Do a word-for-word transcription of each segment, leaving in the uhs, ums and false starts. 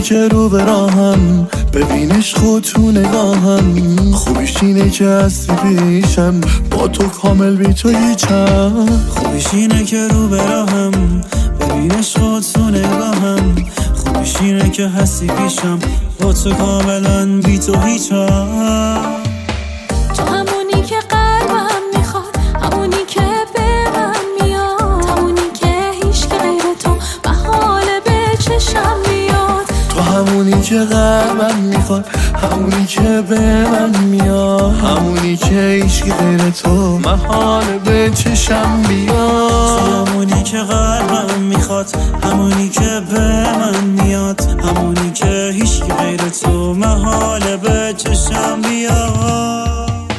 که رو به راهم، ببینش خود تو نگاهم. خوبیش اینه که هستی پیشم، با تو کامل بی تو هیچم. خوبیش اینه که رو به راهم، ببینش خود تو نگاهم. خوبیش اینه که هستی پیشم، با تو کاملا بی تو هیچم. تو همونی که قلبم میخواد، همونی که به من میاد، همونی که هیچ که غیر تو محاله به چشم بیاد. تو همونی که قلبم میخواد، همونی که به من میاد، همونی که هیچ که غیر تو محاله به چشم بیاد. تو همونی که قلبم میخواد، همونی که به من میاد، همونی که هیچ که غیر تو محاله به چشم بیاد.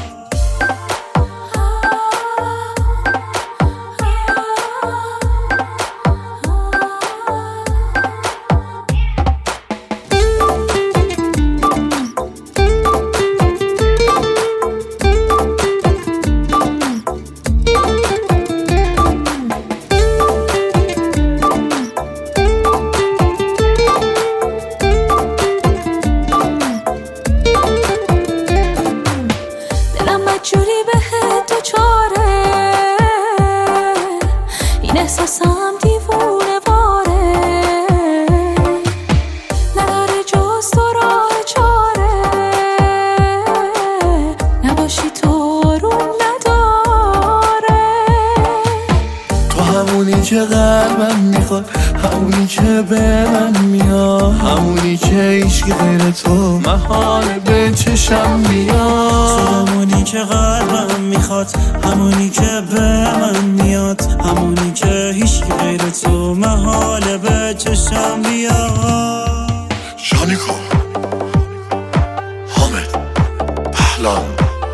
جوری به تو چاره، این احساسم دیوونه واره، نداره جز تو راه چاره، نباشی تو روم نداره. تو همونی که قلبم میخواد، همونی که به من میاد، همونی که هیچ که غیر تو محاله به چشم بیاد. تو همونی که قلبم میخواد، همونی که به من میاد، همونی که هیچ که غیر تو محاله به چشم بیاد. شانیکا حامد پهلان.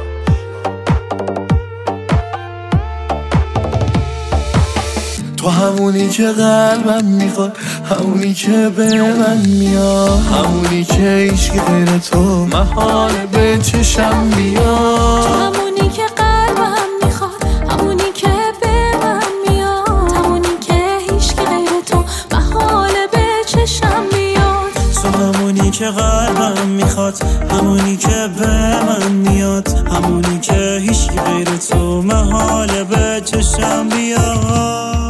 تو همونی که قلبم میخواد، همونی که به من میاد، همونی که هیچ که غیر تو محاله به چشم بیاد. تو همونی که قلبم میخواد، همونی که به من میاد، همونی که هیچ که غیر تو محاله به چشم بیاد. تو همونی که قلبم میخواد، همونی که به من میاد، همونی که هیچ که غیر تو محاله به چشم بیاد.